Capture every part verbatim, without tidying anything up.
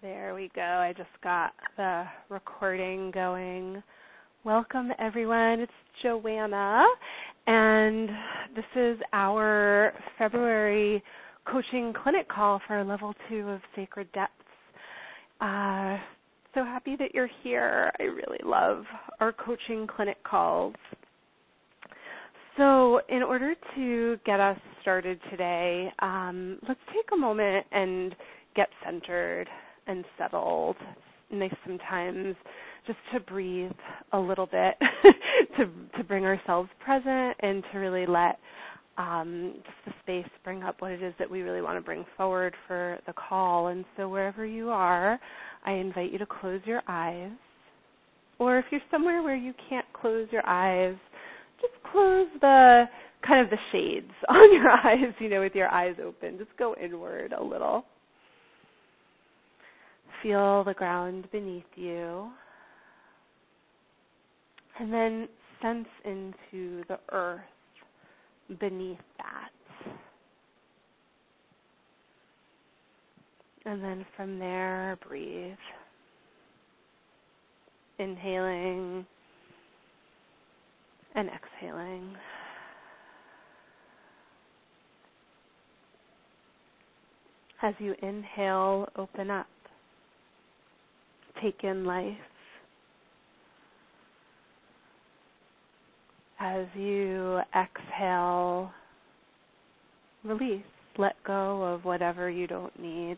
There we go. I just got the recording going. Welcome, everyone. It's Joanna, and this is our February coaching clinic call for level two of Sacred Depths. Uh, so happy that you're here. I really love our coaching clinic calls. So in order to get us started today, um, let's take a moment and get centered and settled. It's nice sometimes just to breathe a little bit, to to bring ourselves present and to really let um, just the space bring up what it is that we really want to bring forward for the call. And so wherever you are, I invite you to close your eyes. Or if you're somewhere where you can't close your eyes, just close the kind of the shades on your eyes, you know, with your eyes open. Just go inward a little. Feel the ground beneath you. And then sense into the earth beneath that. And then from there, breathe. Inhaling and exhaling. As you inhale, open up. Take in life. As you exhale, release. Let go of whatever you don't need.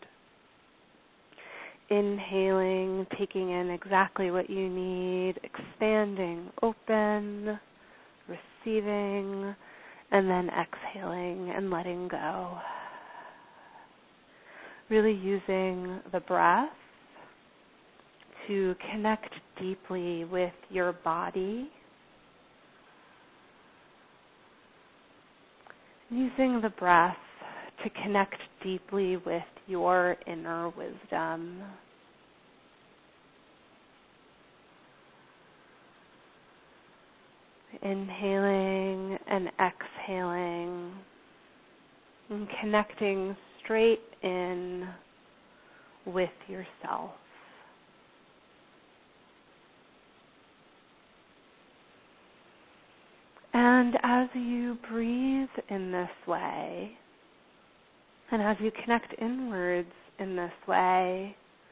Inhaling, taking in exactly what you need, expanding, open, receiving, and then exhaling and letting go. Really using the breath to connect deeply with your body. Using the breath to connect deeply with your inner wisdom. Inhaling and exhaling and connecting straight in with yourself. And as you breathe in this way, and as you connect inwards in this way,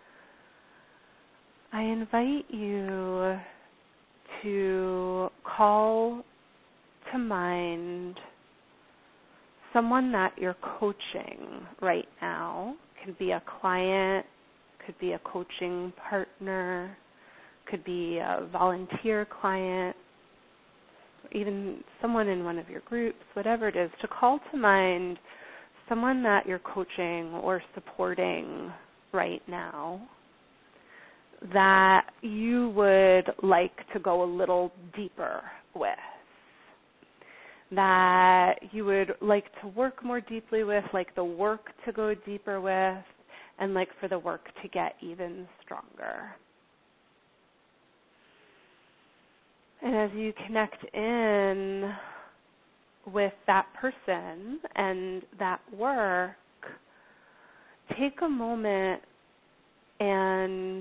I invite you to call to mind someone that you're coaching right now. Could be a client, could be a coaching partner, could be a volunteer client, even someone in one of your groups, whatever it is, to call to mind someone that you're coaching or supporting right now that you would like to go a little deeper with, that you would like to work more deeply with, like the work to go deeper with, and like for the work to get even stronger. And as you connect in with that person and that work, take a moment and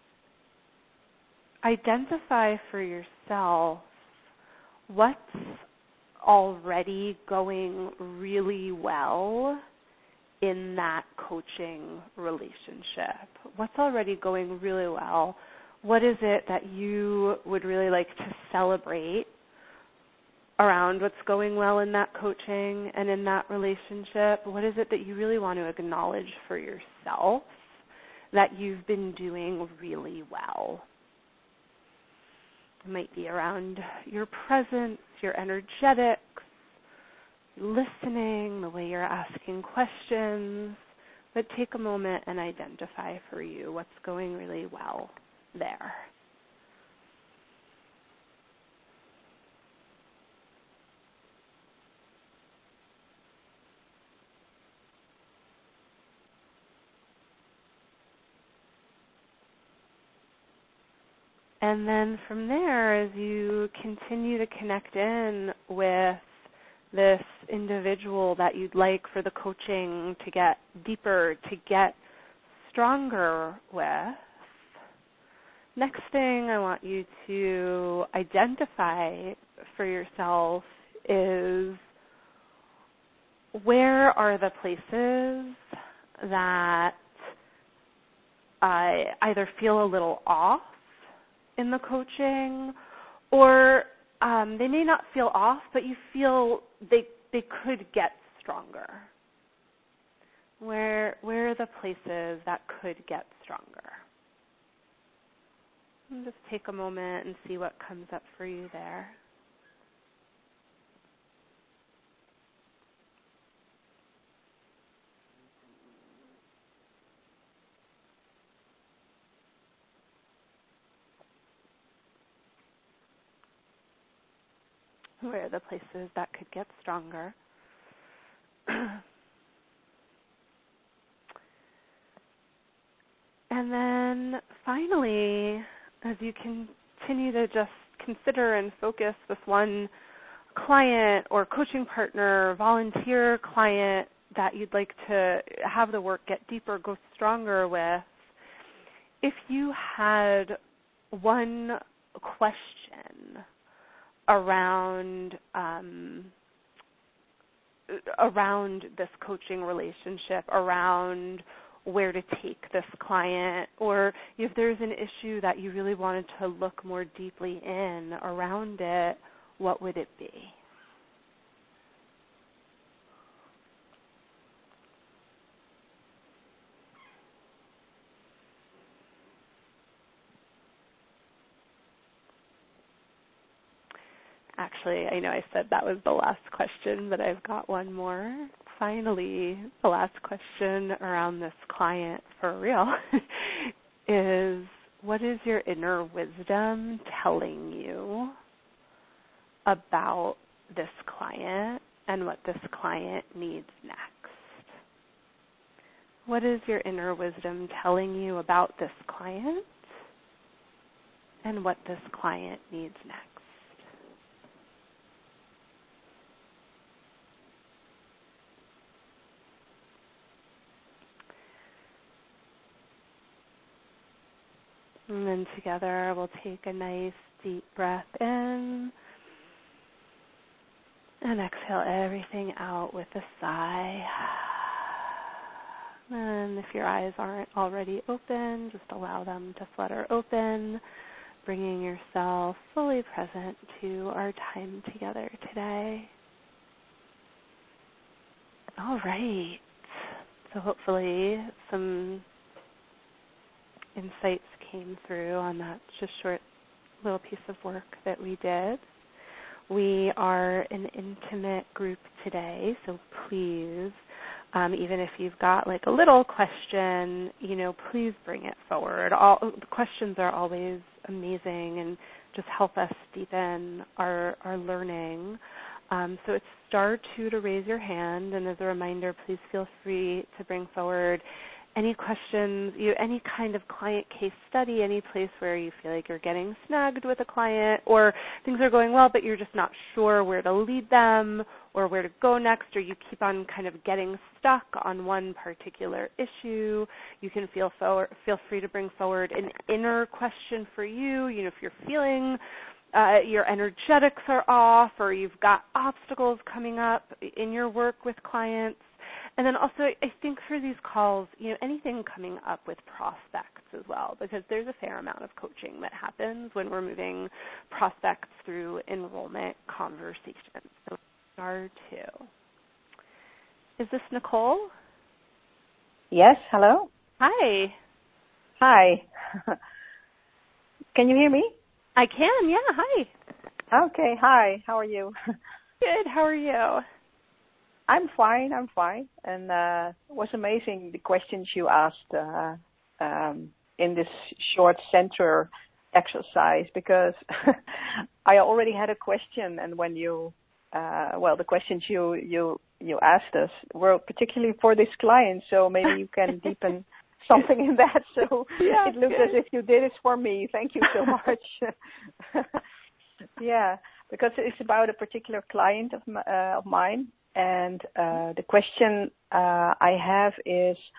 identify for yourself what's already going really well in that coaching relationship. What's already going really well? What is it that you would really like to celebrate around what's going well in that coaching and in that relationship? What is it that you really want to acknowledge for yourself that you've been doing really well? It might be around your presence, your energetics, listening, the way you're asking questions, but take a moment and identify for you what's going really well there. And then from there, as you continue to connect in with this individual that you'd like for the coaching to get deeper, to get stronger with, next thing I want you to identify for yourself is, where are the places that I either feel a little off in the coaching, or um, they may not feel off, but you feel they they could get stronger. Where where are the places that could get stronger? And just take a moment and see what comes up for you there. Where are the places that could get stronger? And then finally, as you continue to just consider and focus with one client or coaching partner, volunteer client that you'd like to have the work get deeper, go stronger with, if you had one question around um, around this coaching relationship, around where to take this client, or if there's an issue that you really wanted to look more deeply in around it, what would it be? Actually, I know I said that was the last question, but I've got one more. Finally, the last question around this client for real is, what is your inner wisdom telling you about this client and what this client needs next? What is your inner wisdom telling you about this client and what this client needs next? And then together we'll take a nice deep breath in and exhale everything out with a sigh. And if your eyes aren't already open, just allow them to flutter open, bringing yourself fully present to our time together today. All right. So hopefully some insights came through on that just short little piece of work that we did. We are an intimate group today, so please, um, even if you've got like a little question, you know, please bring it forward. All the questions are always amazing and just help us deepen our our learning. Um, so it's star two to raise your hand, and as a reminder, please feel free to bring forward any questions, you, any kind of client case study, any place where you feel like you're getting snagged with a client, or things are going well but you're just not sure where to lead them or where to go next, or you keep on kind of getting stuck on one particular issue. You can feel forward, feel free to bring forward an inner question for you. You know, if you're feeling uh, your energetics are off, or you've got obstacles coming up in your work with clients. And then also, I think for these calls, you know, anything coming up with prospects as well, because there's a fair amount of coaching that happens when we're moving prospects through enrollment conversations. So star two. Is this Nicole? Yes, hello. Hi. Hi. Can you hear me? I can, yeah, hi. Okay, hi. How are you? Good, how are you? I'm fine, I'm fine. And uh, it was amazing the questions you asked uh, um, in this short center exercise, because I already had a question, and when you, uh, well, the questions you, you, you asked us were particularly for this client, so maybe you can deepen something in that. So yeah, it looked good. as if you did it for me. Thank you so much. Yeah, because it's about a particular client of, uh, of mine. And uh, the question uh, I have is,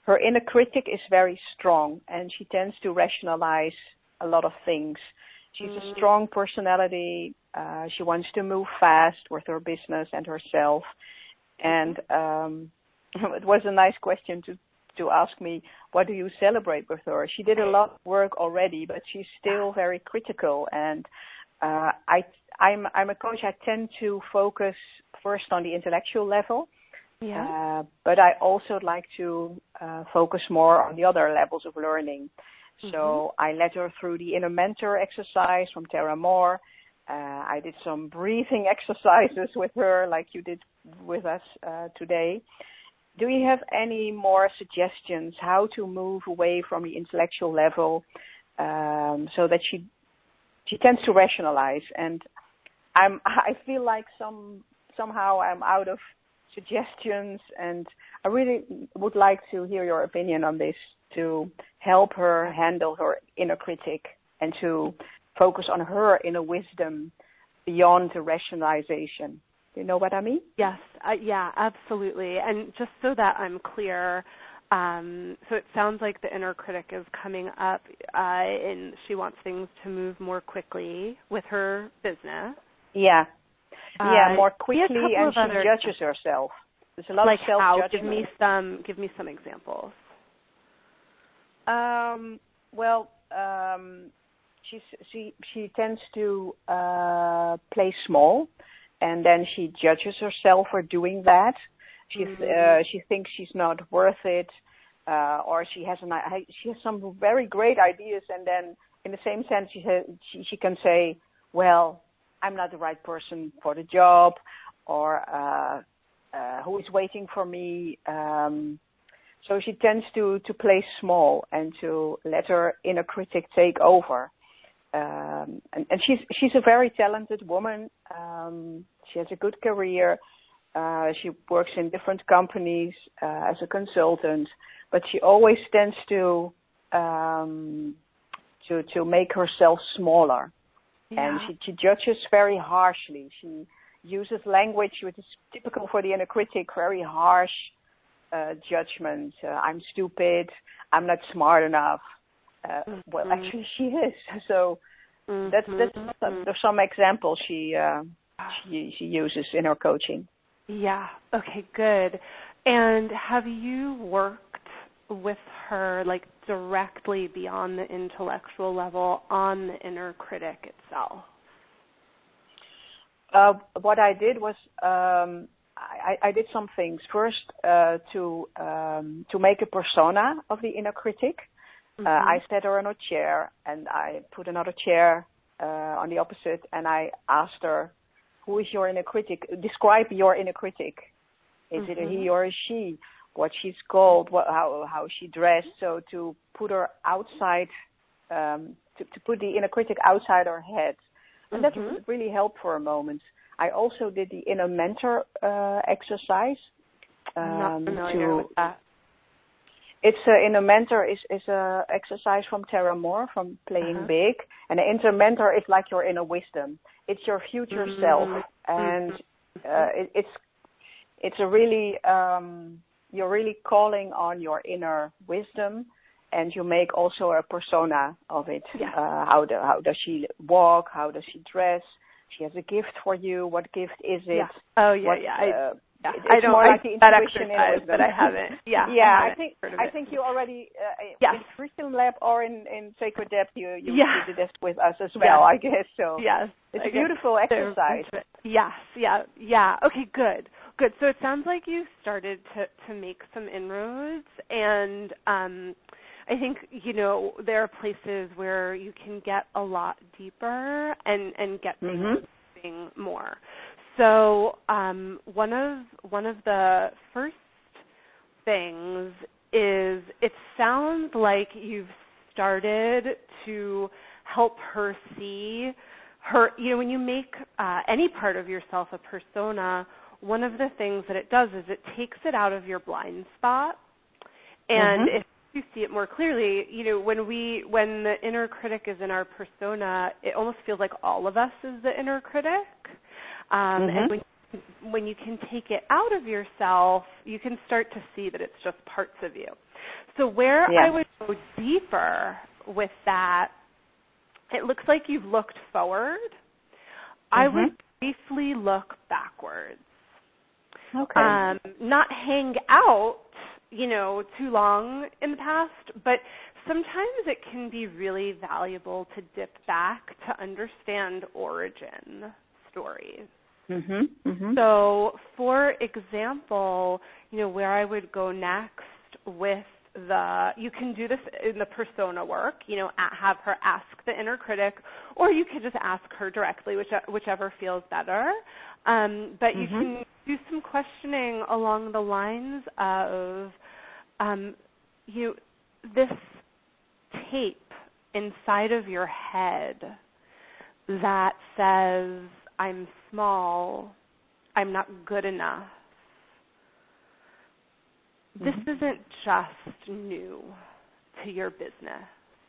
her inner critic is very strong, and she tends to rationalize a lot of things. She's mm-hmm. a strong personality. Uh, she wants to move fast with her business and herself. And um, it was a nice question to, to ask me, what do you celebrate with her? She did a lot of work already, but she's still very critical. And uh, I, I'm, I'm a coach. I tend to focus first on the intellectual level. Yeah. Uh, but I also like to uh, focus more on the other levels of learning. Mm-hmm. So I led her through the inner mentor exercise from Tara Moore. Uh, I did some breathing exercises with her like you did with us uh, today. Do you have any more suggestions how to move away from the intellectual level um, so that she she tends to rationalize? And I'm I feel like some somehow I'm out of suggestions, and I really would like to hear your opinion on this to help her handle her inner critic and to focus on her inner wisdom beyond the rationalization. Do you know what I mean? Yes, uh, yeah, absolutely. And just so that I'm clear, um, so it sounds like the inner critic is coming up uh, and she wants things to move more quickly with her business. Yeah. Yeah, more quickly, uh, and she other, judges herself. There's a lot like of self-judgment. How? Give me some. Give me some examples. Um, well, um, she's, she she tends to uh, play small, and then she judges herself for doing that. She's mm-hmm. uh, she thinks she's not worth it, uh, or she has an she has some very great ideas, and then in the same sense she she, she can say, well, I'm not the right person for the job, or uh, uh, who is waiting for me. Um, so she tends to, to play small and to let her inner critic take over. Um, and, and she's she's a very talented woman. Um, she has a good career. Uh, she works in different companies uh, as a consultant, but she always tends to um, to to make herself smaller. Yeah. And she, she judges very harshly. She uses language which is typical for the inner critic, very harsh uh, judgment. Uh, I'm stupid. I'm not smart enough. Uh, mm-hmm. Well, actually, she is. So mm-hmm. that's that's mm-hmm. there's some examples she uh, she she uses in her coaching. Yeah. Okay. Good. And have you worked with her, like, directly beyond the intellectual level on the inner critic itself? Uh, what I did was um, I, I did some things. First, uh, to um, to make a persona of the inner critic. Mm-hmm. Uh, I sat her on a chair, and I put another chair uh, on the opposite, and I asked her, who is your inner critic? Describe your inner critic. Is mm-hmm. it a he or a she? What she's called, what, how how she dressed, so to put her outside, um, to, to put the inner critic outside her head. And mm-hmm. that really helped for a moment. I also did the inner mentor uh, exercise. Um, I'm not familiar to, with that. It's a inner mentor is, is a exercise from Tara Moore, from Playing uh-huh. Big. And an inner mentor is like your inner wisdom. It's your future mm-hmm. self. And uh, it, it's it's a really... Um, You're really calling on your inner wisdom, and you make also a persona of it. Yeah. Uh, how, do, how does she walk? How does she dress? She has a gift for you. What gift is it? Yeah. Oh, yeah, what, yeah. Uh, I, yeah. It's I don't more I, like the intuition in wisdom, but I haven't. Yeah. Yeah, I, I think I think you already uh, yes. in Curriculum Lab or in, in Sacred Depth you you, yeah. you did this with us as well. Yes. I guess so. Yes. It's I a beautiful exercise. Yes. Yeah. Yeah. Okay. Good. Good. So it sounds like you started to to make some inroads, and um, I think you know there are places where you can get a lot deeper and and get things mm-hmm. moving more. So um, one of one of the first things is it sounds like you've started to help her see her. You know, when you make uh, any part of yourself a persona, one of the things that it does is it takes it out of your blind spot, and mm-hmm. if you see it more clearly, you know, when we when the inner critic is in our persona, it almost feels like all of us is the inner critic. Um, mm-hmm. And when, when you can take it out of yourself, you can start to see that it's just parts of you. So where yeah. I would go deeper with that, it looks like you've looked forward. Mm-hmm. I would briefly look backwards. Okay. Um, not hang out, you know, too long in the past, but sometimes it can be really valuable to dip back to understand origin stories. Mm-hmm. Mm-hmm. So, for example, you know, where I would go next with the, you can do this in the persona work, you know, have her ask the inner critic, or you could just ask her directly, which, whichever feels better. Um, but you mm-hmm. can do some questioning along the lines of, um, you, this tape inside of your head that says, I'm small, I'm not good enough. This mm-hmm. isn't just new to your business.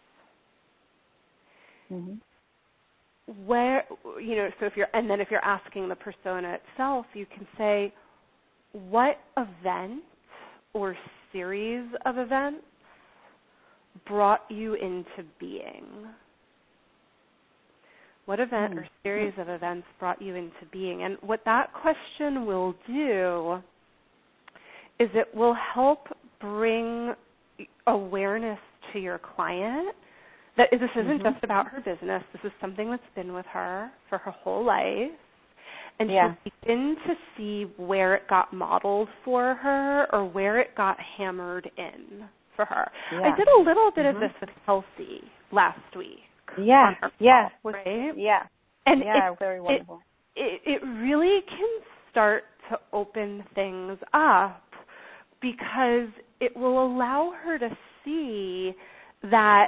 Mm-hmm. Where, you know, so if you're, and then if you're asking the persona itself, you can say, what event or series of events brought you into being? What event mm-hmm. or series of events brought you into being? And what that question will do is it will help bring awareness to your client that this isn't mm-hmm. just about her business. This is something that's been with her for her whole life. And yeah. she'll begin to see where it got modeled for her or where it got hammered in for her. Yeah. I did a little bit mm-hmm. of this with Kelsey last week. Yeah, yeah, call, right? Yeah, and yeah, it, very wonderful. It, it, it really can start to open things up because it will allow her to see that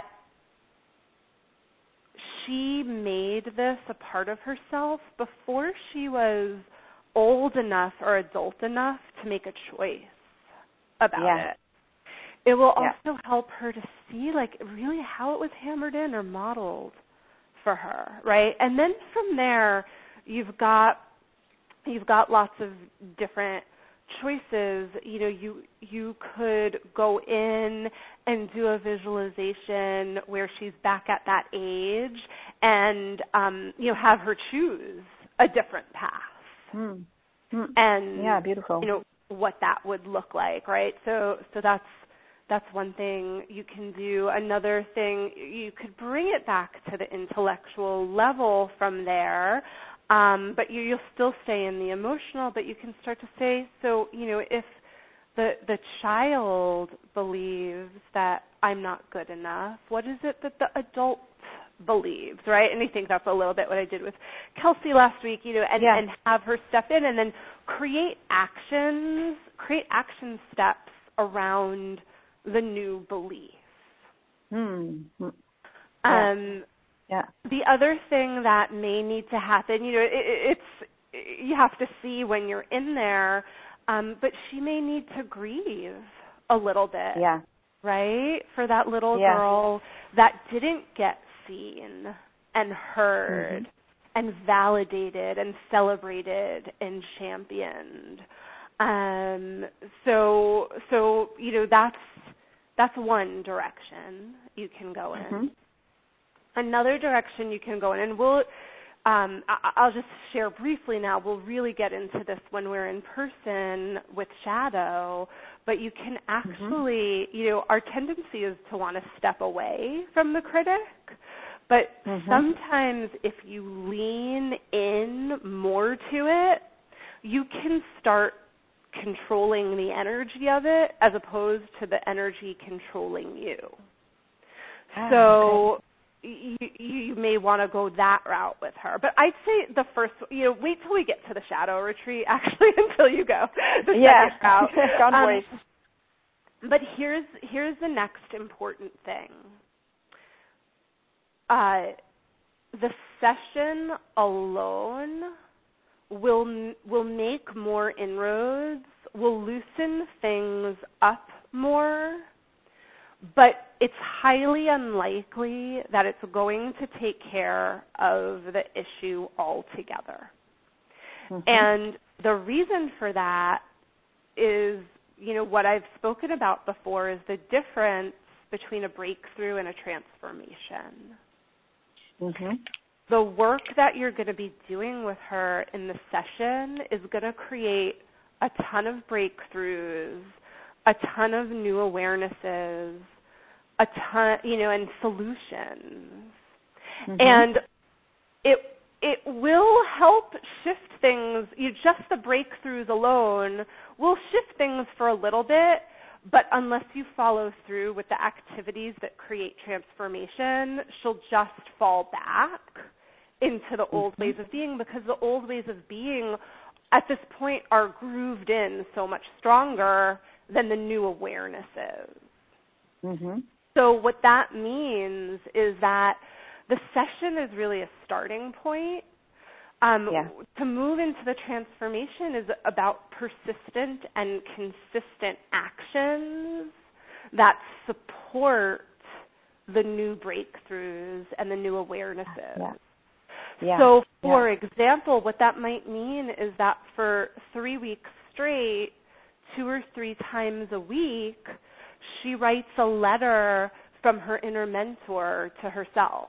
she made this a part of herself before she was old enough or adult enough to make a choice about yeah. it. It will yeah. also help her to see, like, really how it was hammered in or modeled for her, right? And then from there, you've got you've got lots of different choices. You know, you you could go in and do a visualization where she's back at that age, and um, you know, have her choose a different path. Mm. Mm. And yeah, beautiful. You know what that would look like, right? So so that's. That's one thing you can do. Another thing, you could bring it back to the intellectual level from there, um, but you, you'll still stay in the emotional, but you can start to say, so, you know, if the the child believes that I'm not good enough, what is it that the adult believes, right? And I think that's a little bit what I did with Kelsey last week, you know, and, yeah. and have her step in and then create actions, create action steps around the new belief. Hmm. Yeah. Um, yeah. The other thing that may need to happen, you know, it, it's you have to see when you're in there, um, but she may need to grieve a little bit, yeah. right? For that little yeah. girl that didn't get seen and heard mm-hmm. and validated and celebrated and championed. Um, so, so you know, that's That's one direction you can go in. Mm-hmm. Another direction you can go in, and we'll, um, I- I'll just share briefly now, we'll really get into this when we're in person with Shadow, but you can actually, mm-hmm. you know, our tendency is to want to step away from the critic, but mm-hmm. sometimes if you lean in more to it, you can start controlling the energy of it as opposed to the energy controlling you. Ah, so okay. you, you may want to go that route with her. But I'd say the first, you know, wait till we get to the Shadow Retreat, actually, until you go. The yeah, second route. can't um, wait. But here's, here's the next important thing. Uh, the session alone will will make more inroads, will loosen things up more, but it's highly unlikely that it's going to take care of the issue altogether. Mm-hmm. And the reason for that is, you know, what I've spoken about before is the difference between a breakthrough and a transformation. Mm-hmm. The work that you're going to be doing with her in the session is going to create a ton of breakthroughs, a ton of new awarenesses, a ton, you know, and solutions. Mm-hmm. And it it will help shift things. You just the breakthroughs alone will shift things for a little bit, but unless you follow through with the activities that create transformation, she'll just fall back into the old mm-hmm. ways of being, because the old ways of being at this point are grooved in so much stronger than the new awarenesses. Mm-hmm. So what that means is that the session is really a starting point. Um, yeah. To move into the transformation is about persistent and consistent actions that support the new breakthroughs and the new awarenesses. Yeah. Yeah. So, for yeah. example, what that might mean is that for three weeks straight, two or three times a week, she writes a letter from her inner mentor to herself.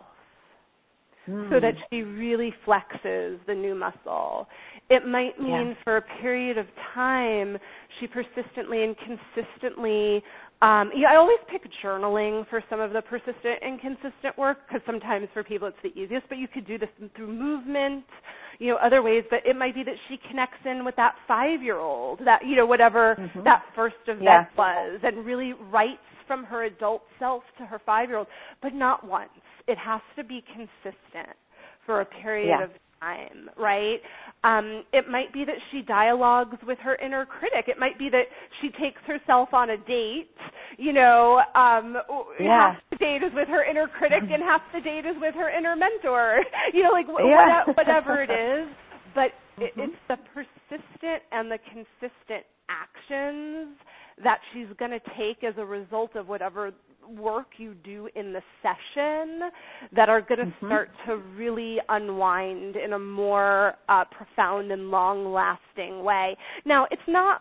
Mm. So that she really flexes the new muscle. It might mean yeah. for a period of time, she persistently and consistently, um, yeah, I always pick journaling for some of the persistent and consistent work, because sometimes for people it's the easiest, but you could do this through movement, you know, other ways. But it might be that she connects in with that five-year-old, that, you know, whatever mm-hmm. that first event yeah. was, and really writes from her adult self to her five-year-old, but not once. It has to be consistent for a period yeah. of time, right? Um, it might be that she dialogues with her inner critic. It might be that she takes herself on a date, you know, um, yeah. half the date is with her inner critic and half the date is with her inner mentor, you know, like yeah. what, whatever it is. But mm-hmm. it, it's the persistent and the consistent actions that she's going to take as a result of whatever work you do in the session that are going to mm-hmm. start to really unwind in a more uh, profound and long-lasting way. Now, it's not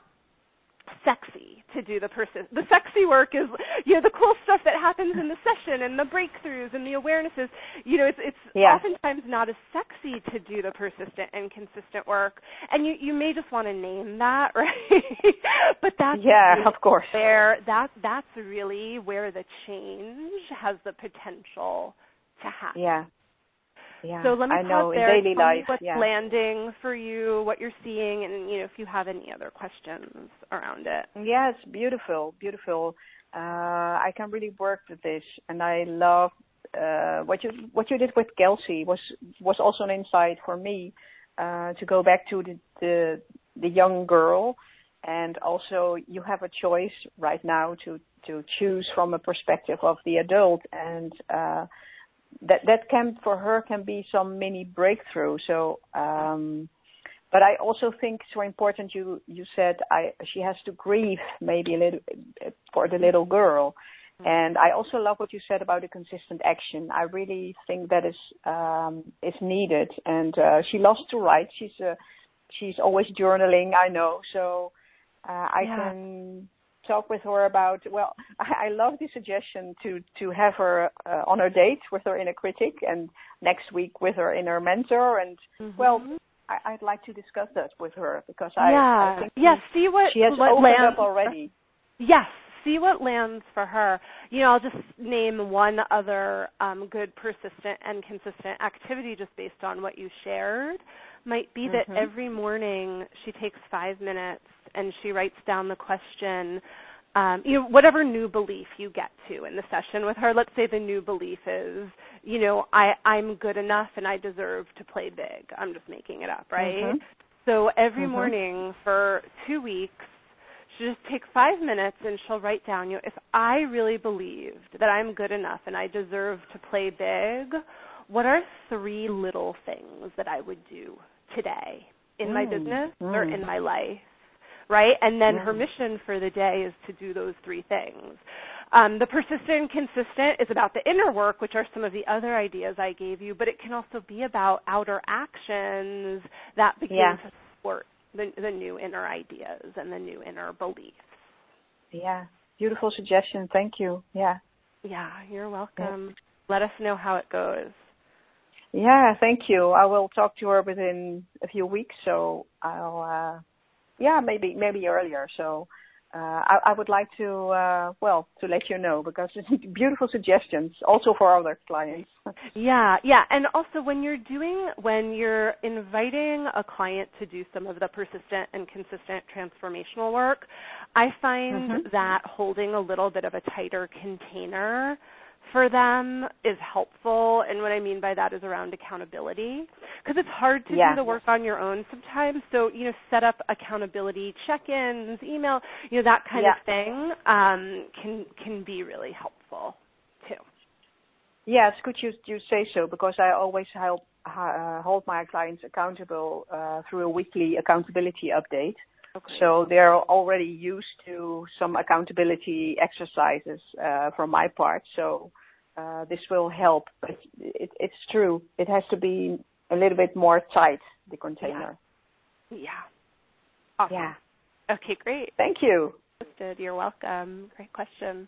sexy to do the person. The sexy work is, you know, the cool stuff that happens in the session and the breakthroughs and the awarenesses. You know, it's it's yeah. oftentimes not as sexy to do the persistent and consistent work. And you, you may just want to name that, right? But that's yeah, really of course. where that that's really where the change has the potential to happen. Yeah. Yeah, so let me I know pause there. in daily Tell life, me what's yeah. landing for you, what you're seeing, and you know if you have any other questions around it. Yeah, it's beautiful, beautiful. Uh, I can really work with this, and I love uh, what you what you did with Kelsey was was also an insight for me uh, to go back to the, the the young girl, and also you have a choice right now to to choose from a perspective of the adult, and uh, that that can for her can be some mini breakthrough. So, um, but I also think it's so important. You you said I she has to grieve maybe a little for the little girl, and I also love what you said about the consistent action. I really think that is um, is needed. And uh, she loves to write. She's uh, she's always journaling. I know. So uh, I yeah. can talk with her about, well, I, I love the suggestion to, to have her uh, on her date with her inner critic and next week with her inner mentor. And, mm-hmm. well, I, I'd like to discuss that with her because I, yeah. I think yeah, she, see what, she has what opened lands up already. Yes, see what lands for her. You know, I'll just name one other um, good, persistent, and consistent activity just based on what you shared. Might be that mm-hmm. every morning she takes five minutes and she writes down the question, um, you know, whatever new belief you get to in the session with her. Let's say the new belief is, you know, I, I'm good enough and I deserve to play big. I'm just making it up, right? Mm-hmm. So every mm-hmm. morning for two weeks, she'll just take five minutes and she'll write down, you know, if I really believed that I'm good enough and I deserve to play big, what are three little things that I would do today in mm. my business mm. or in my life, right? And then mm. her mission for the day is to do those three things. Um, the persistent and consistent is about the inner work, which are some of the other ideas I gave you, but it can also be about outer actions that begin yeah. to support the, the new inner ideas and the new inner beliefs. Yeah. Beautiful suggestion. Thank you. Yeah. Yeah, you're welcome. Yeah. Let us know how it goes. Yeah, thank you. I will talk to her within a few weeks, so I'll, uh, yeah, maybe maybe earlier. So uh, I, I would like to, uh, well, to let you know, because it's beautiful suggestions, also for other clients. Yeah, yeah, and also when you're doing, when you're inviting a client to do some of the persistent and consistent transformational work, I find Mm-hmm. that holding a little bit of a tighter container for them is helpful, and what I mean by that is around accountability, because it's hard to Yeah. do the work on your own sometimes. So, you know, set up accountability check-ins, email, you know, that kind yeah. of thing um, can can be really helpful too. Yeah, it's good you you say so, because I always help uh, hold my clients accountable uh, through a weekly accountability update. Okay. So they're already used to some accountability exercises uh, from my part. So uh, this will help. But it, it's true. It has to be a little bit more tight, the container. Yeah. Yeah. Awesome. Yeah. Okay, great. Thank you. Good. You're welcome. Great question.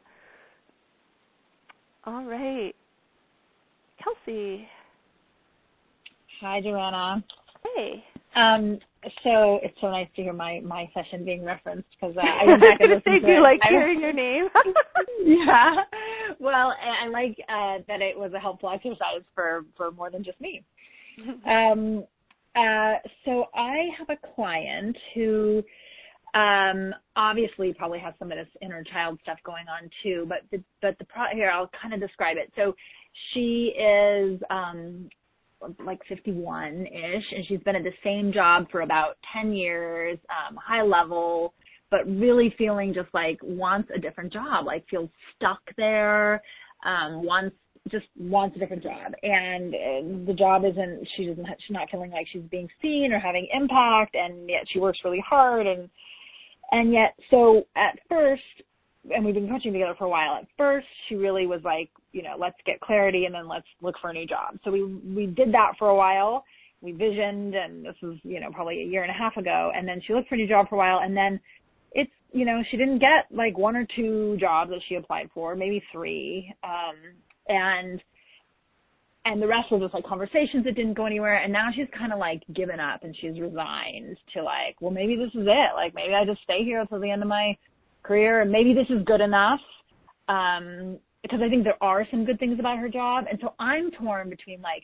All right. Kelsey. Hi, Joanna. Hey. Um, so it's so nice to hear my, my session being referenced, because uh, I went back and listened they to do it. like I, hearing your name. Yeah. Well, I, I like uh, that it was a helpful exercise for, for more than just me. um, uh, so I have a client who um, obviously probably has some of this inner child stuff going on too, but the, but the pro- here I'll kind of describe it. So she is um, like fifty-one-ish, and she's been at the same job for about ten years, um, high level, but really feeling just like wants a different job, like feels stuck there, um, wants just wants a different job. And uh, the job isn't, she doesn't, she's not feeling like she's being seen or having impact, and yet she works really hard. And, and yet, so at first, and we've been coaching together for a while, at first she really was like, you know, let's get clarity and then let's look for a new job. So we, we did that for a while. We visioned, and this was, you know, probably a year and a half ago. And then she looked for a new job for a while, and then it's, you know, she didn't get like one or two jobs that she applied for, maybe three. Um, and, and the rest were just like conversations that didn't go anywhere. And now she's kind of like given up, and she's resigned to like, well, maybe this is it. Like, maybe I just stay here until the end of my career, and maybe this is good enough. Um, because I think there are some good things about her job. And so I'm torn between like,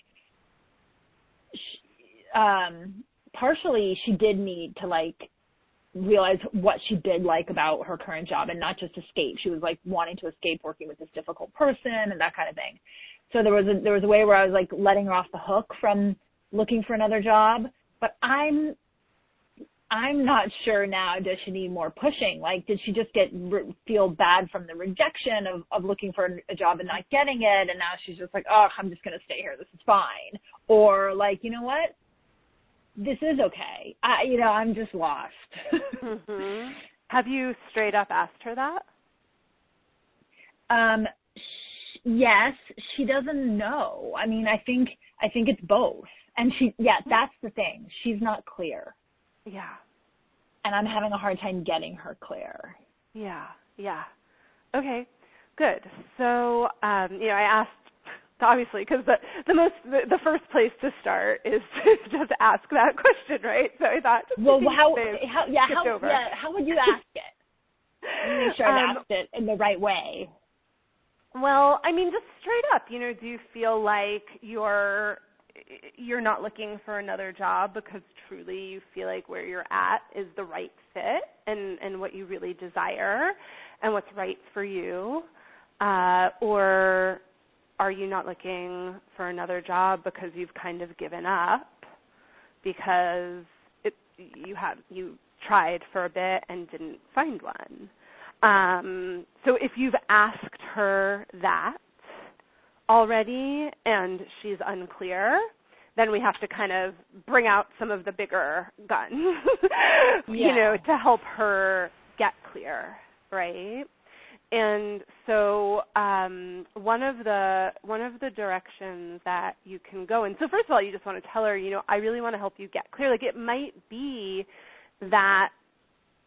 she, um, partially she did need to like realize what she did like about her current job and not just escape. She was like wanting to escape working with this difficult person and that kind of thing. So there was a, there was a way where I was like letting her off the hook from looking for another job. But I'm, I'm not sure now, does she need more pushing? Like, did she just get re- feel bad from the rejection of, of looking for a job and not getting it, and now she's just like, oh, I'm just going to stay here. This is fine. Or like, you know what? This is okay. I, you know, I'm just lost. Mm-hmm. Have you straight up asked her that? Um, sh- yes, she doesn't know. I mean, I think, I think it's both. And she, yeah, that's the thing. She's not clear. Yeah. And I'm having a hard time getting her clear. Yeah, yeah. Okay, good. So, um, you know, I asked, obviously, because the, the most, the, the first place to start is to just ask that question, right? So I thought, just well, how, how, yeah, how, over. yeah, how would you ask it? Let me make sure I've um, asked it in the right way. Well, I mean, just straight up, you know, do you feel like you're you're not looking for another job because truly you feel like where you're at is the right fit and, and what you really desire and what's right for you? Uh, or are you not looking for another job because you've kind of given up because it, you had you tried for a bit and didn't find one? Um, so if you've asked her that already and she's unclear, then we have to kind of bring out some of the bigger guns, yeah. you know, to help her get clear, right? And so um, one of the one of the directions that you can go in. So first of all, you just want to tell her, you know, I really want to help you get clear. Like it might be that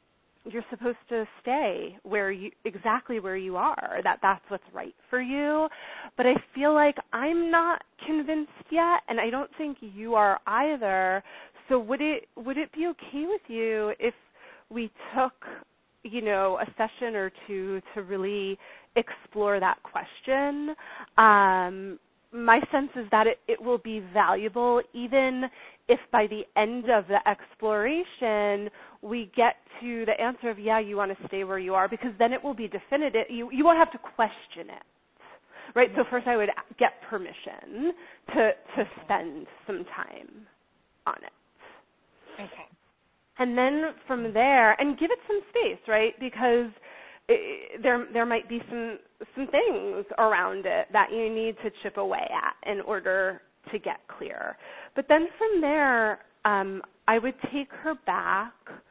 you're supposed to stay where you exactly where you are, that that's what's right for you. But I feel like I'm not convinced yet, and I don't think you are either. So would it would it be okay with you if we took, you know, a session or two to really explore that question? Um, my sense is that it, it will be valuable, even if by the end of the exploration we get to the answer of, yeah, you want to stay where you are, because then it will be definitive. You, you won't have to question it, right? So first I would get permission to, to spend some time on it. Okay. And then from there, and give it some space, right? Because it, there there might be some some things around it that you need to chip away at in order to get clear. But then from there, um, I would take her back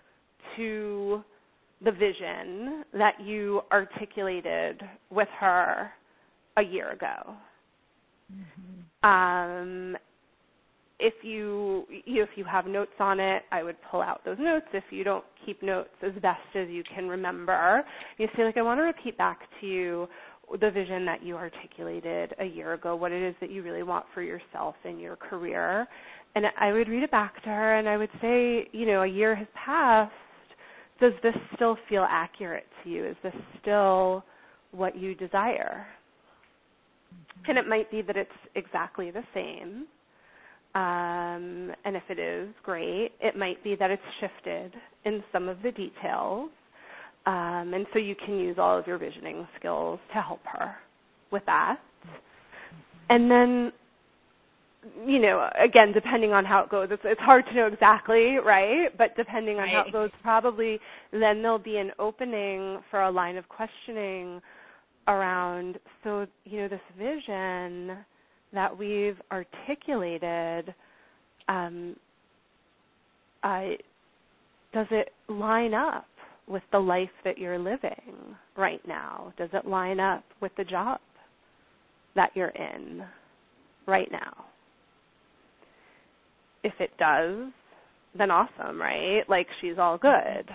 to the vision that you articulated with her a year ago. Mm-hmm. Um, if you, you if you have notes on it, I would pull out those notes. If you don't keep notes, as best as you can remember, you say, like, I want to repeat back to you the vision that you articulated a year ago, what it is that you really want for yourself in your career. And I would read it back to her, and I would say, you know, a year has passed. Does this still feel accurate to you? Is this still what you desire? Mm-hmm. And it might be that it's exactly the same. Um, and if it is, great. It might be that it's shifted in some of the details. Um, and so you can use all of your visioning skills to help her with that. And then, you know, again, depending on how it goes, it's, it's hard to know exactly, right? But depending on right. how it goes, probably then there'll be an opening for a line of questioning around, so, you know, this vision that we've articulated, um, uh, does it line up with the life that you're living right now? Does it line up with the job that you're in right now? If it does, then awesome, right? Like, she's all good.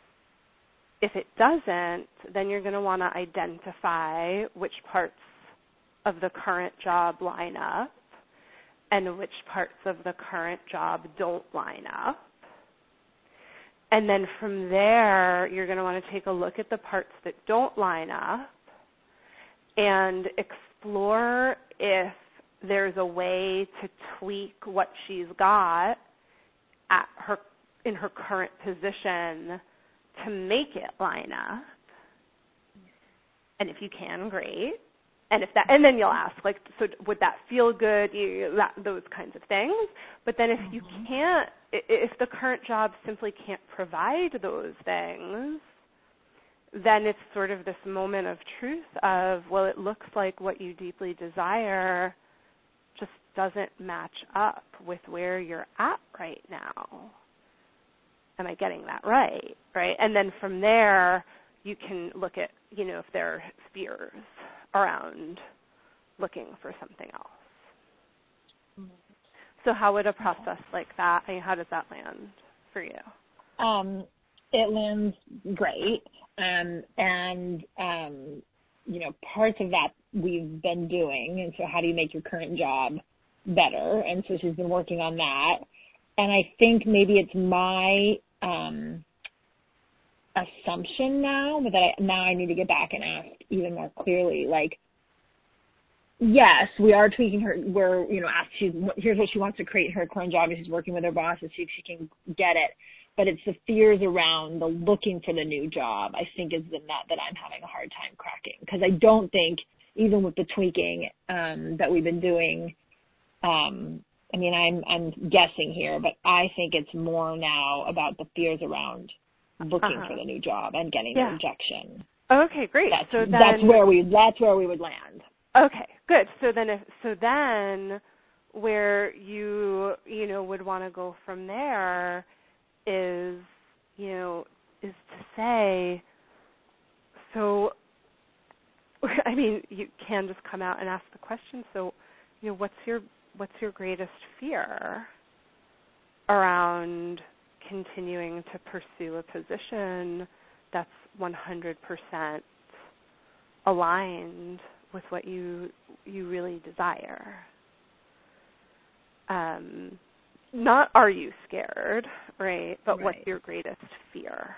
If it doesn't, then you're going to want to identify which parts of the current job line up and which parts of the current job don't line up. And then from there, you're going to want to take a look at the parts that don't line up and explore if there's a way to tweak what she's got at her in her current position to make it line up. And if you can, great. And if that, and then you'll ask, like, so would that feel good? You, that, those kinds of things. But then if you can't, if the current job simply can't provide those things, then it's sort of this moment of truth of, well, it looks like what you deeply desire just doesn't match up with where you're at right now. Am I getting that right? Right? And then from there, you can look at, you know, if there are fears around looking for something else. Mm-hmm. So how would a process like that, I mean, how does that land for you? Um, it lands great. Um, and, um, you know, parts of that we've been doing. And so how do you make your current job better? And so she's been working on that. And I think maybe it's my um, assumption now, but that I, now I need to get back and ask even more clearly, like, yes, we are tweaking her. We're, you know, asked, she's, here's what she wants to create in her current job, and she's working with her boss to see if she can get it. But it's the fears around the looking for the new job, I think, is the nut that I'm having a hard time cracking. Because I don't think, even with the tweaking um, that we've been doing, um, I mean, I'm I'm guessing here, but I think it's more now about the fears around looking uh-huh. for the new job and getting yeah. the rejection. Okay, great. That's, so then, that's where we that's where we would land. Okay, good. So then, if, so then, where you you know would want to go from there is you know is to say, so I mean, you can just come out and ask the question. So, you know, what's your what's your greatest fear around continuing to pursue a position that's one hundred percent aligned with what you you really desire. Um, not are you scared, right? But right. what's your greatest fear?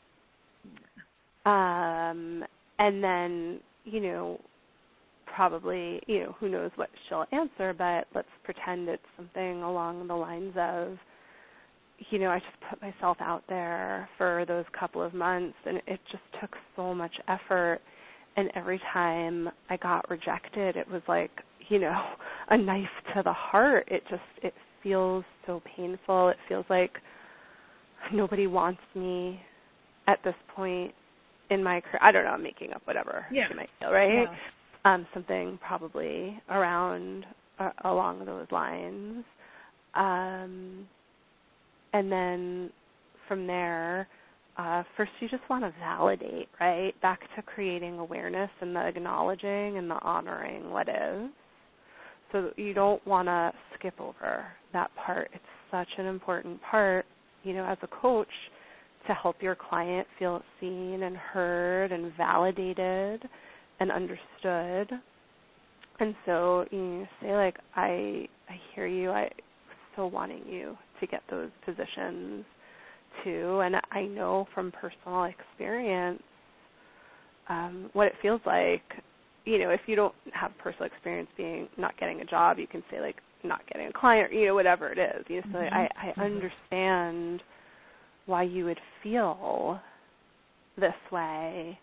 Um, and then, you know, probably, you know, who knows what she'll answer, but let's pretend it's something along the lines of, you know, I just put myself out there for those couple of months, and it just took so much effort. And every time I got rejected, it was like, you know, a knife to the heart. It just, it feels so painful. It feels like nobody wants me at this point in my career. I don't know, I'm making up whatever yeah. you might feel, right? Yeah. Um, something probably around, uh, along those lines. Um, and then from there, uh, first you just want to validate, right? Back to creating awareness and the acknowledging and the honoring what is. So you don't want to skip over that part. It's such an important part, you know, as a coach, to help your client feel seen and heard and validated and understood. And so you say, like, I I hear you. I so wanting you to get those positions too. And I know from personal experience um, what it feels like. You know, if you don't have personal experience being not getting a job, you can say, like, not getting a client, or, you know, whatever it is. You know, so mm-hmm. I, I mm-hmm. understand why you would feel this way.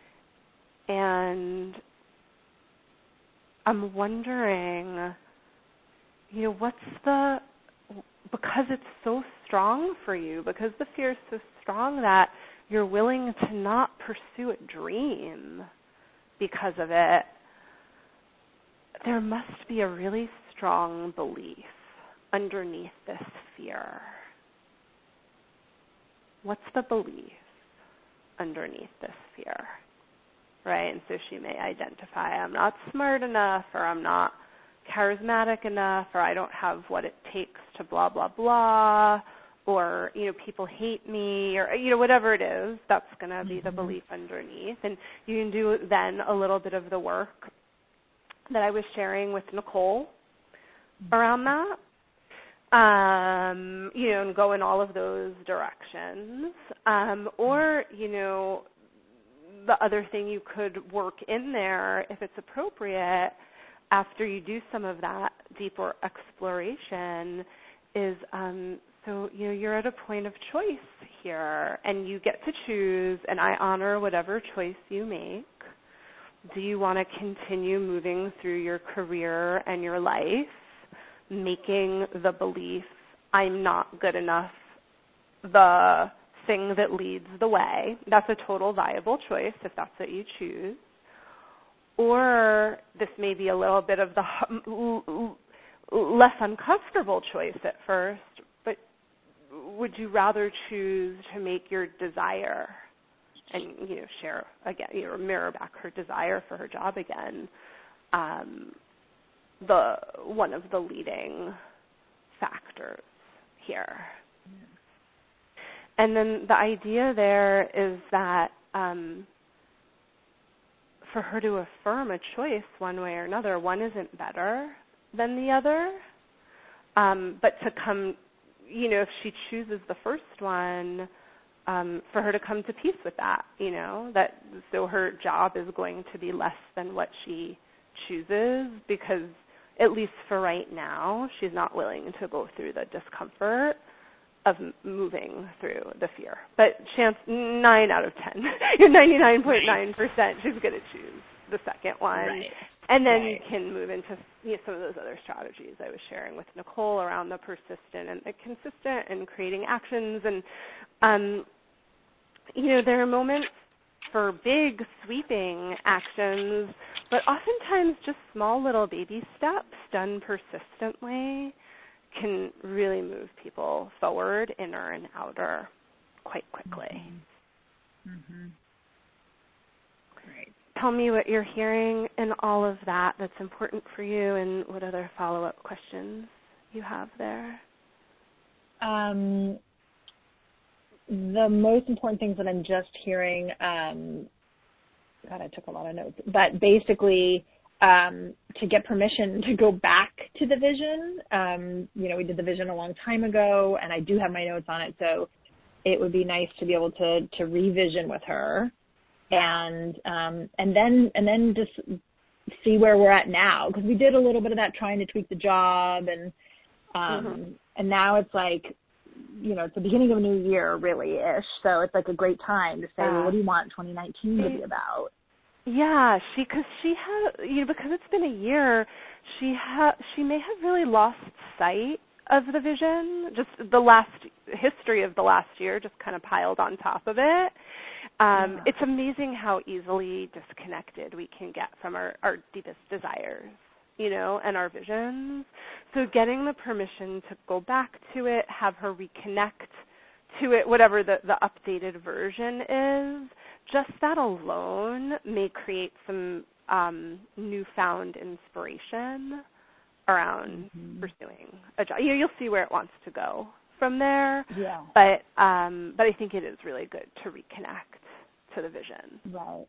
And I'm wondering, you know, what's the, because it's so strong for you, because the fear is so strong that you're willing to not pursue a dream because of it, there must be a really strong belief underneath this fear. What's the belief underneath this fear, right? And so she may identify, I'm not smart enough, or I'm not charismatic enough, or I don't have what it takes to blah, blah, blah, or, you know, people hate me, or, you know, whatever it is, that's going to be mm-hmm. the belief underneath. And you can do then a little bit of the work that I was sharing with Nicole mm-hmm. around that. Um, you know, and go in all of those directions. Um, or, you know, the other thing you could work in there, if it's appropriate, after you do some of that deeper exploration, is, um, so, you know, you're at a point of choice here, and you get to choose, and I honor whatever choice you make. Do you want to continue moving through your career and your life, making the belief, I'm not good enough, the thing that leads the way? That's a total viable choice if that's what you choose. Or this may be a little bit of the less uncomfortable choice at first, but would you rather choose to make your desire and, you know, share again, you know, mirror back her desire for her job again, um, the one of the leading factors here. Yeah. And then the idea there is that um, for her to affirm a choice one way or another, one isn't better than the other, um, but to come, you know, if she chooses the first one, um, for her to come to peace with that, you know, that so her job is going to be less than what she chooses, because at least for right now, she's not willing to go through the discomfort of moving through the fear. But chance nine out of ten, you're ninety-nine point nine percent she's going to choose the second one. Right. And then right. you can move into, you know, some of those other strategies I was sharing with Nicole around the persistent and the consistent and creating actions. And, um, you know, there are moments for big, sweeping actions, but oftentimes just small little baby steps done persistently can really move people forward, inner and outer, quite quickly. Mm-hmm. Mm-hmm. Great. Tell me what you're hearing in all of that that's important for you, and what other follow-up questions you have there. Um. the most important things that I'm just hearing, um, God, I took a lot of notes, but basically um, to get permission to go back to the vision. Um, you know, we did the vision a long time ago, and I do have my notes on it, so it would be nice to be able to to revision with her, and um, and then and then just see where we're at now, because we did a little bit of that trying to tweak the job, and um, mm-hmm. and now it's like, you know, it's the beginning of a new year, really-ish, so it's like a great time to say, yeah. well, what do you want twenty nineteen to be about? Yeah, she, because she had, you know, because it's been a year, she ha, she may have really lost sight of the vision. Just the last history of the last year just kind of piled on top of it. Um, yeah. It's amazing how easily disconnected we can get from our, our deepest desires, you know, and our visions. So getting the permission to go back to it, have her reconnect to it, whatever the, the updated version is, just that alone may create some um, newfound inspiration around mm-hmm. pursuing a job. You know, you'll see where it wants to go from there. Yeah. But um, but I think it is really good to reconnect to the vision. Right.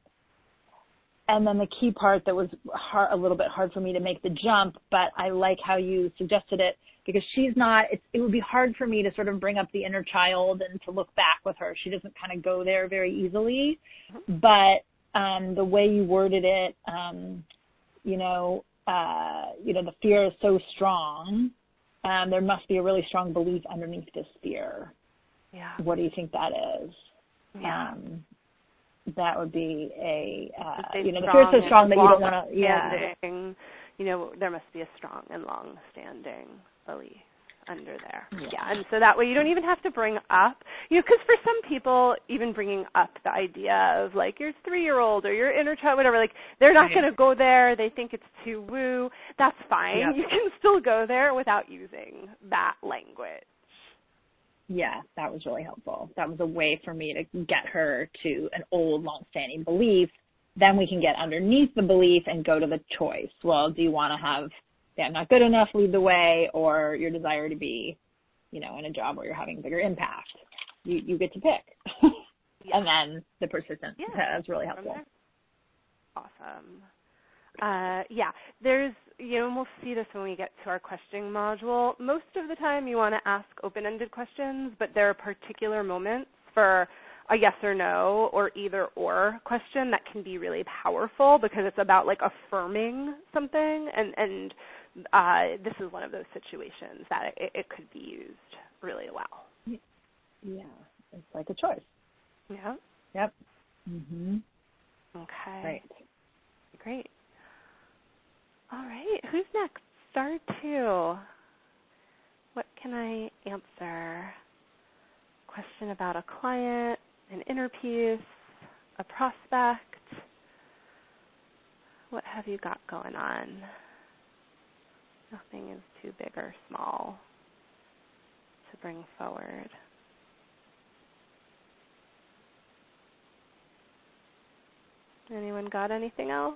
And then the key part that was hard, a little bit hard for me to make the jump, but I like how you suggested it, because she's not, it, it would be hard for me to sort of bring up the inner child and to look back with her. She doesn't kind of go there very easily. Mm-hmm. But um, the way you worded it, um, you know, uh, you know, the fear is so strong. Um, there must be a really strong belief underneath this fear. Yeah. What do you think that is? Yeah. Um, that would be a, uh, you know, the fear is so strong that you don't want to, yeah. You know, there must be a strong and long-standing belief under there. Yeah. yeah. And so that way you don't even have to bring up, you know, because for some people, even bringing up the idea of like your three-year-old or your inner child, whatever, like they're not right. going to go there. They think it's too woo. That's fine. Yep. You can still go there without using that language. Yeah, that was really helpful. That was a way for me to get her to an old, long-standing belief. Then we can get underneath the belief and go to the choice. Well, do you want to have, yeah, not good enough, lead the way, or your desire to be, you know, in a job where you're having bigger impact? You you get to pick. Yeah. And then the persistence. Yeah. That's really helpful. Awesome. Uh, yeah, there's, you know, and we'll see this when we get to our questioning module. Most of the time you want to ask open-ended questions, but there are particular moments for a yes or no or either or question that can be really powerful because it's about like affirming something, and, and uh, this is one of those situations that it, it could be used really well. Yeah, it's like a choice. Yeah. Yep. Mm-hmm. Okay. Great. Great. All right. Who's next? Star two. What can I answer? Question about a client, an inner piece, a prospect. What have you got going on? Nothing is too big or small to bring forward. Anyone got anything else?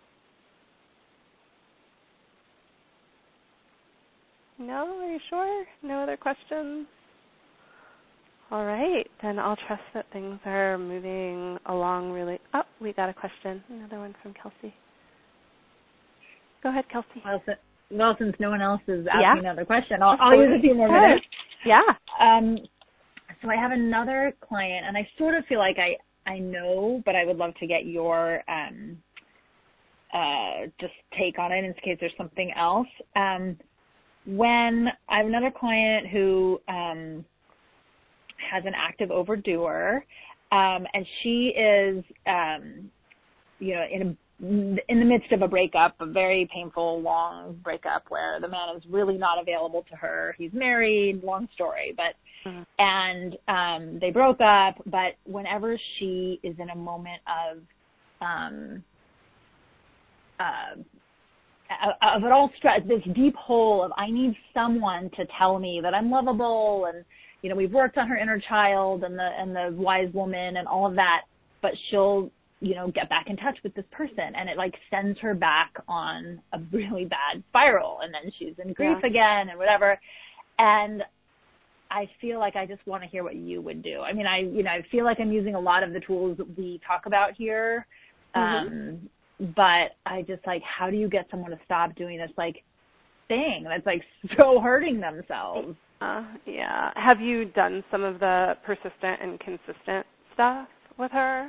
No? Are you sure? No other questions? All right. Then I'll trust that things are moving along really. Oh, we got a question. Another one from Kelsey. Go ahead, Kelsey. Well, since, well, since no one else is asking yeah. another question, I'll, I'll use a few more minutes. Yeah. Um, so I have another client, and I sort of feel like I, I know, but I would love to get your um, uh, just take on it in case there's something else. Um, when I have another client who um, has an active overdoer, um, and she is, um, you know, in a, in the midst of a breakup, a very painful, long breakup where the man is really not available to her. He's married, long story, but mm-hmm. and um, they broke up. But whenever she is in a moment of um, uh, of it all stress, this deep hole of I need someone to tell me that I'm lovable, and you know we've worked on her inner child and the and the wise woman and all of that, but she'll you know get back in touch with this person, and it like sends her back on a really bad spiral, and then she's in grief yeah. again and whatever. And I feel like I just want to hear what you would do. I mean, I, you know, I feel like I'm using a lot of the tools that we talk about here. Um, mm-hmm. But I just like, how do you get someone to stop doing this like thing that's like so hurting themselves? Uh, yeah. Have you done some of the persistent and consistent stuff with her?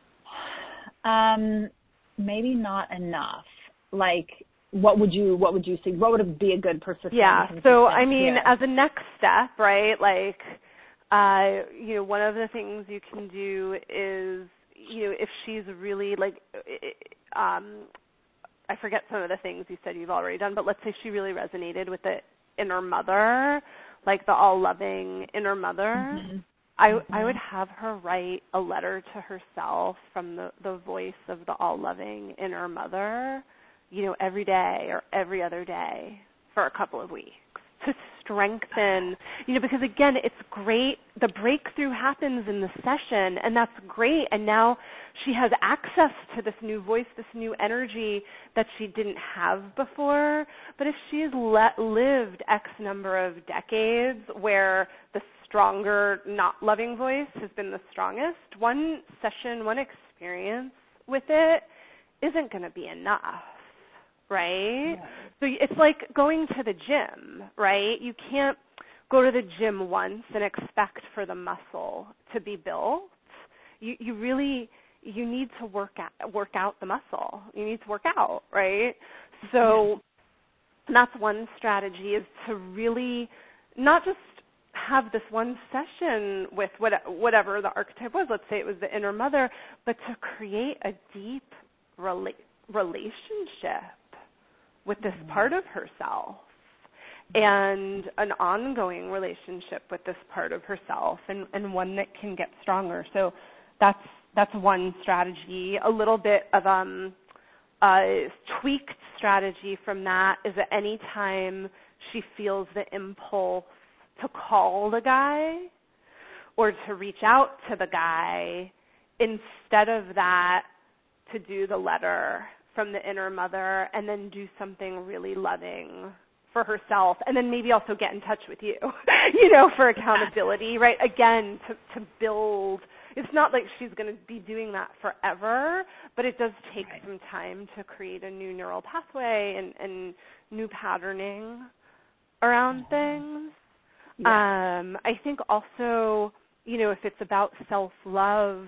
Um, maybe not enough. Like, what would you, what would you see? What would be a good persistent? Yeah. So, I mean, yeah. as a next step, right, like, uh, you know, one of the things you can do is, you know, if she's really like, um, I forget some of the things you said you've already done, but let's say she really resonated with the inner mother, like the all-loving inner mother. Mm-hmm. I, mm-hmm. I would have her write a letter to herself from the, the voice of the all-loving inner mother, you know, every day or every other day for a couple of weeks to strengthen, you know, because again, it's great. The breakthrough happens in the session, and that's great. And now she has access to this new voice, this new energy that she didn't have before. But if she's let, lived X number of decades where the stronger, not loving voice has been the strongest, one session, one experience with it isn't going to be enough. Right? Yeah. So it's like going to the gym, right? You can't go to the gym once and expect for the muscle to be built. You you really you need to work out, work out the muscle. You need to work out, right? So yeah. That's one strategy, is to really not just have this one session with what, whatever the archetype was. Let's say it was the inner mother, but to create a deep rela- relationship with this part of herself, and an ongoing relationship with this part of herself, and, and one that can get stronger. So that's that's one strategy. A little bit of um, a tweaked strategy from that is that any time she feels the impulse to call the guy or to reach out to the guy, instead of that, to do the letter from the inner mother, and then do something really loving for herself, and then maybe also get in touch with you, you know, for accountability, right? Again, to, to build. It's not like she's going to be doing that forever, but it does take right. some time to create a new neural pathway and, and new patterning around things. Yeah. Um, I think also, you know, if it's about self-love,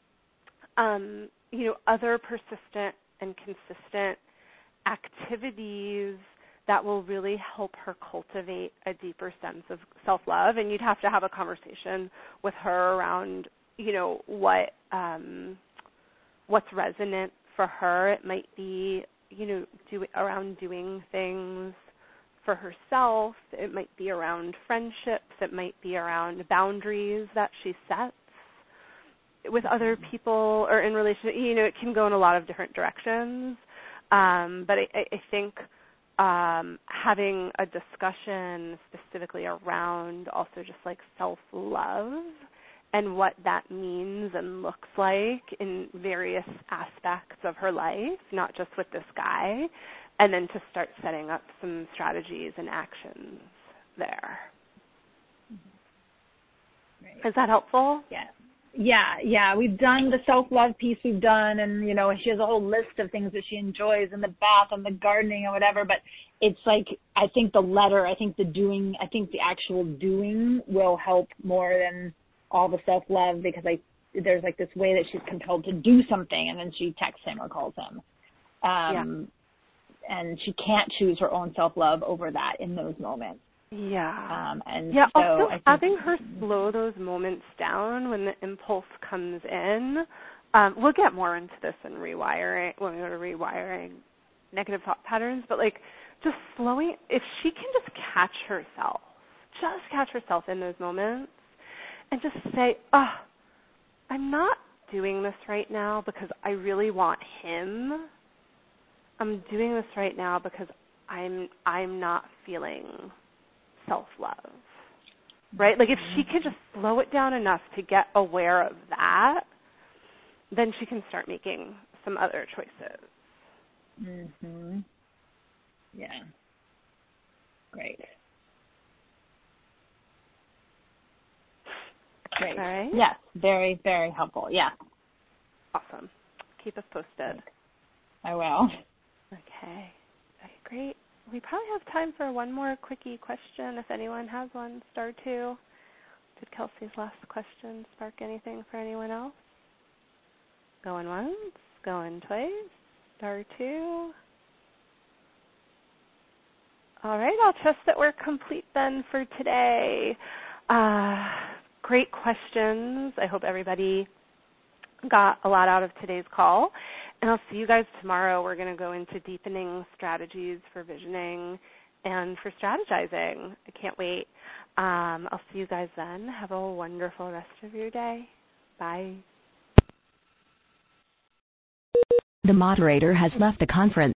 um, you know, other persistent and consistent activities that will really help her cultivate a deeper sense of self-love. And you'd have to have a conversation with her around, you know, what um, what's resonant for her. It might be, you know, do, around doing things for herself. It might be around friendships. It might be around boundaries that she sets with other people or in relation. You know, it can go in a lot of different directions. Um, but I, I think um, having a discussion specifically around also just like self-love and what that means and looks like in various aspects of her life, not just with this guy, and then to start setting up some strategies and actions there. Right. Is that helpful? Yeah. Yeah, yeah. We've done the self-love piece we've done, and, you know, she has a whole list of things that she enjoys, and the bath and the gardening or whatever, but it's like, I think the letter, I think the doing, I think the actual doing will help more than all the self-love, because I there's like this way that she's compelled to do something, and then she texts him or calls him. Um, yeah. And she can't choose her own self-love over that in those moments. Yeah. Um, and yeah, so also I think having her slow those moments down when the impulse comes in. Um, we'll get more into this in rewiring, when we go to rewiring negative thought patterns, but like just slowing, if she can just catch herself, just catch herself in those moments and just say, oh, I'm not doing this right now because I really want him. I'm doing this right now because I'm I'm not feeling self-love, right? Like if she can just slow it down enough to get aware of that, then she can start making some other choices. Mhm. Yeah. Great. Great. All right? Yes, very, very helpful. Yeah. Awesome. Keep us posted. I will. Okay. Okay, great. We probably have time for one more quickie question if anyone has one. Star two. Did Kelsey's last question spark anything for anyone else? Going once, going twice. Star two. All right, I'll trust that we're complete then for today. Uh, great questions. I hope everybody got a lot out of today's call. And I'll see you guys tomorrow. We're going to go into deepening strategies for visioning and for strategizing. I can't wait. Um, I'll see you guys then. Have a wonderful rest of your day. Bye. The moderator has left the conference.